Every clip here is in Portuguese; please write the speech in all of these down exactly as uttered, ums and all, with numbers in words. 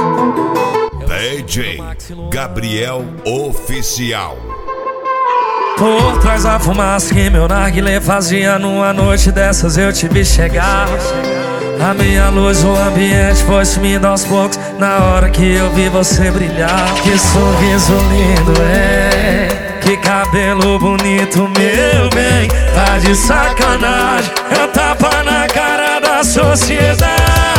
D J Gabriel Oficial. Por trás da fumaça que meu narguilé fazia, numa noite dessas eu te vi chegar. A minha luz, o ambiente foi sumindo aos poucos na hora que eu vi você brilhar. Que sorriso lindo, é, que cabelo bonito, meu bem. Tá de sacanagem, é um tapa na cara da sociedade.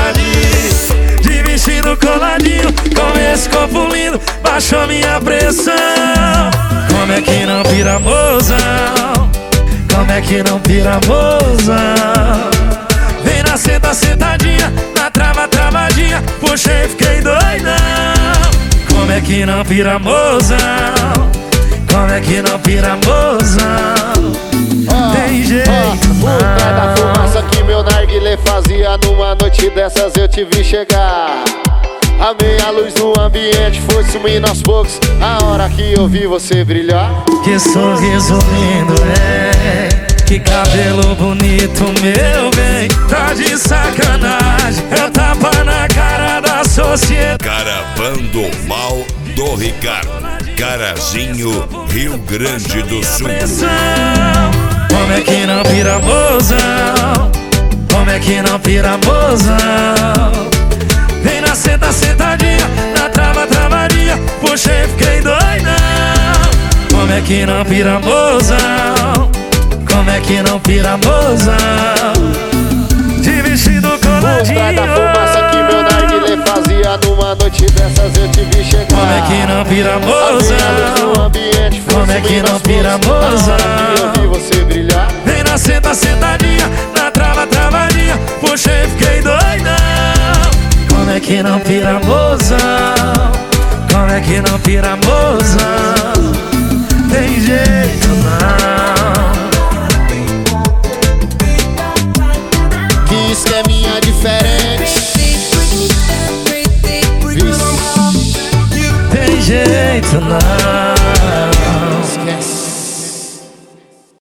De vestido coladinho, com esse corpo lindo, baixou minha pressão. Como é que não pira, mozão? Como é que não pira, mozão? Vem na senta, sentadinha, na trava, travadinha, puxei, fiquei doidão. Como é que não pira, mozão? Como é que não pira, mozão? Tem jeito não. Por trás da fumaça que meu narguilé fazia, numa noite dessas eu te vi chegar. A meia luz no ambiente foi sumindo aos poucos a hora que eu vi você brilhar. Que sorriso lindo, é, que cabelo bonito, meu bem. Tá de sacanagem, é tapa na cara da sociedade. Caravando Mal do Ricardo, Carazinho, Rio Grande do Sul. Como é que não pira, mozão? Como é que não pira, mozão? Vem na senta, sentadinha, na trava, travadinha, puxei, fiquei doidão. Como é que não pira, mozão? Como é que não pira, mozão? De vestido coladinho. Por trás da fumaça que meu narguilé fazia, numa noite dessas eu te vi chegar. Como é que não pira, mozão? Como é que não pira, mozão? Eu vi você brilhar. Vem na senta, sentadinha, na trava, travadinha, puxei, fiquei doidão. Como é que não pira, mozão? Como é que não pira, mozão? Tem jeito não. Que esqueminha diferente. Tem jeito não.